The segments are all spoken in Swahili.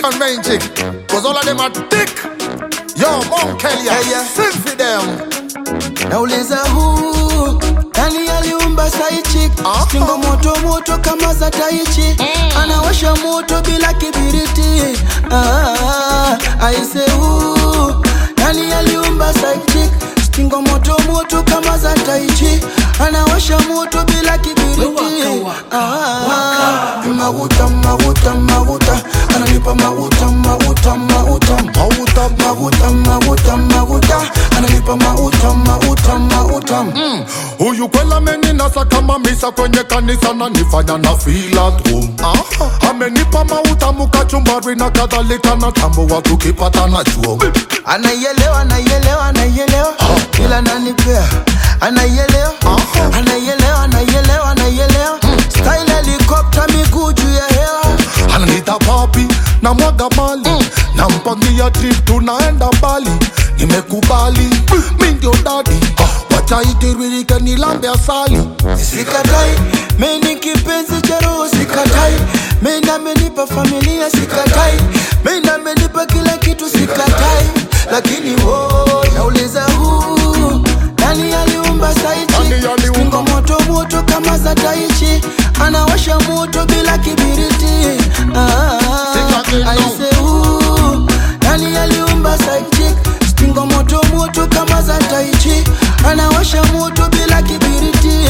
chick and main chick, cause all of them are thick. Yo, Mount Kelly, sing for them. Nauliza nani aliumba side chick? Stingo moto moto kama za Taichi. Anawasha moto bila kibiriti. I say nani aliumba side chick? Stingo moto moto kama za Taichi. Anawasha moto bila kibiriti. Maguta maguta maguta, ananipa maguta maguta maguta maguta maguta maguta maguta, ananipa maguta maguta maguta. Huyu kwela ameninasa kama misa kwenye kanisa na nifanya na feel at home. Amenipa maguta mukachumbari na kadhalika na tambo watu kipata na chuo. Anaielewa, anaielewa, anaielewa, kila nanipea. Anaielewa, anaielewa, anaielewa, anaielewa. Style helicopter miguu juu ya hewa. Ananita papi na mwaga mali, na mpangia trip tunaenda Bali. Nimekubali, mi ndio daddy, wacha itiririke nilambe asali. Sikatai, mimi kipenzi cha roho sikatai. Mimi amenipa familia sikatai. Mimi amenipa kila kitu sikatai. Lakini nauliza nani aliumba side chick? Stingo moto moto kama za Taichi. Anawasha moto bila kibiriti. I say nani aliumba side chick? Stingo moto moto kama za Taichi. Anawasha moto bila kibiriti.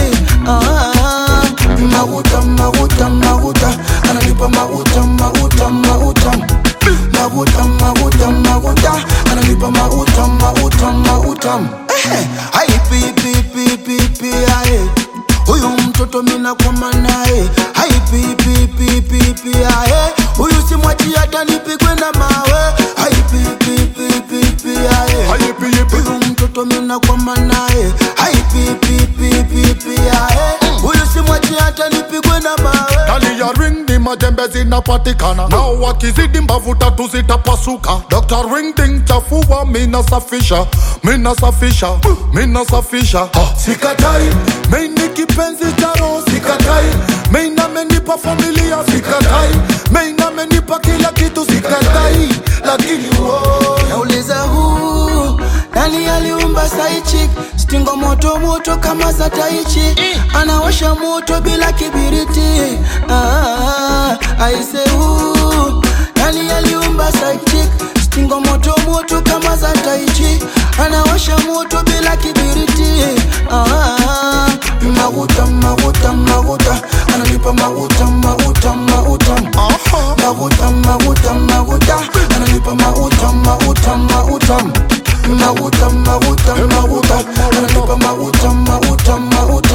Maguta maguta maguta, ananipa maguta maguta maguta maguta maguta maguta, ananipa maguta maguta maguta. Hai pi pi pi pi pi ae, huyu mtoto mina kwa manae. Hai pi pi pi pi pi ae, huyu simwachi hata nipigwe na mawe. Hai pi pi pi pi pi ae, huyu mtoto mina kwa manae. Hai pi pi pi pi pi ae, huyu simwachi hata nipigwe na mawe. Kali ya ring ni majembe zinapatikana, nao wakizidi mbavu tatu zitapasuka. Dr. Ring Ding chafua mina safisha, mina safisha, mina safisha. Sikatai, mimi kipenzi cha roho sikatai. Mimi amenipa familia sikatai. Mimi amenipa kila kitu sikatai. Lakini nauliza nani aliumba side chick? Stingo moto moto kama za Taichi. Anawasha moto bila kibiriti. I say nani aliumba side chick? Stingo moto moto kama za Taichi. Anawasha moto bila kibiriti. Maguta maguta maguta, ananipa maguta maguta maguta maguta maguta maguta, ananipa maguta maguta maguta maguta maguta maguta, ananipa maguta maguta maguta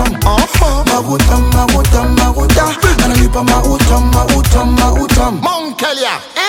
maguta maguta maguta, ananipa maguta maguta maguta. Mount Kelly.